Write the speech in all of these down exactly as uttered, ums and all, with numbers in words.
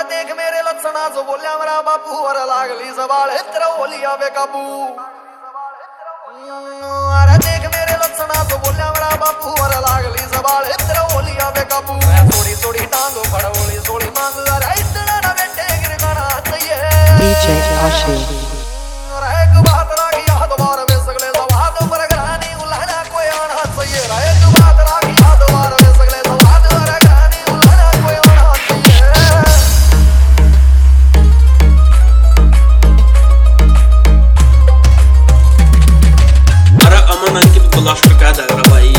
देख मेरे लक्षणा जो बोलिया मेरा बापू और लागली सवाल तेरा होली आवे काबू। अरे देख मेरे लक्षणा जो बोलिया मेरा बापू और लागली सवाल तेरा होली आवे काबू। थोड़ी थोड़ी टांगो फड़ोली सोड़ी मांग अरे इतना ना बेटे गिर गाना चाहिए डीजे आशी। अरे एक बात राखी याद बार में सगले सवाद पर घरानी उलाना कोई आना चाहिए। अरे एक बात राखी याद बार में सगले सवाद पर घरानी उलाना कोई आना चाहिए। अरे अमन अंकित बुलाश पे क्या जा रहा भाई।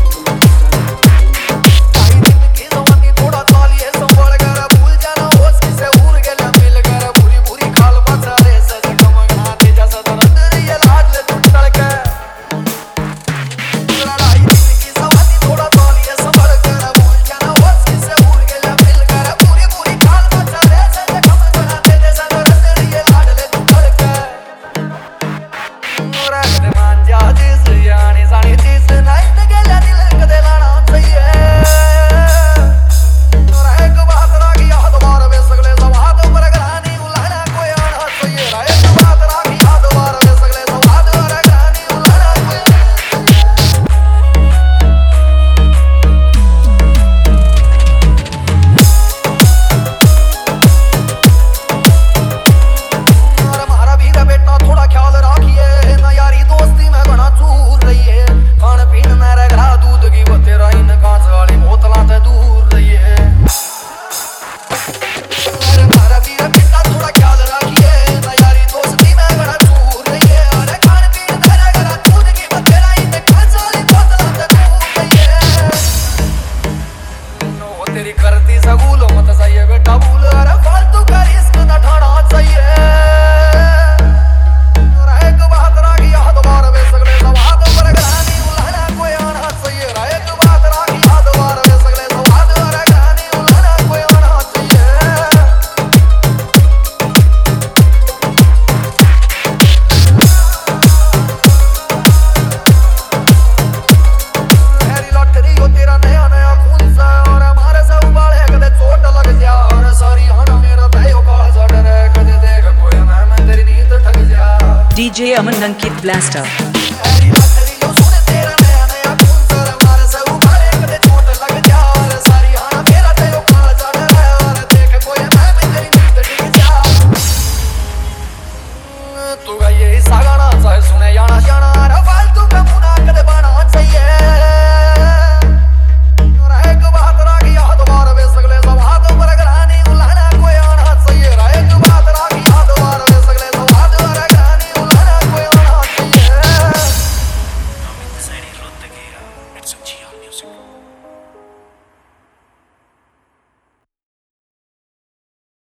तेरी करती सगूलो मत चाहिए बेटा भूल अरे फालतू का रिस्क न ठाना चाहिए। एक बात राखी याद बार में सगले सवाद पर घरानी उलाना कोई आना चाहिए। एक बात राखी याद बार में सगले सवाद पर घरानी उलाना कोई आना चाहिए। तेरी लॉटरी हो तेरा नया नया खून सा और हमारे सब बाले कदे चोट लग जा और सारी हना मेरा तय का जड़ रे कदे देख कोई मैं मैं तेरी नींद ठग जा। DJ Aman Ankit blaster. तेरी लॉटरी हो सुन तेरा नया नया खून सा हमारे सब बाले कदे चोट लग जा और सारी हना मेरा तय का जड़ रे और देख कोई मैं मैं तेरी नींद ठग जा। तू ये सागाना चाहे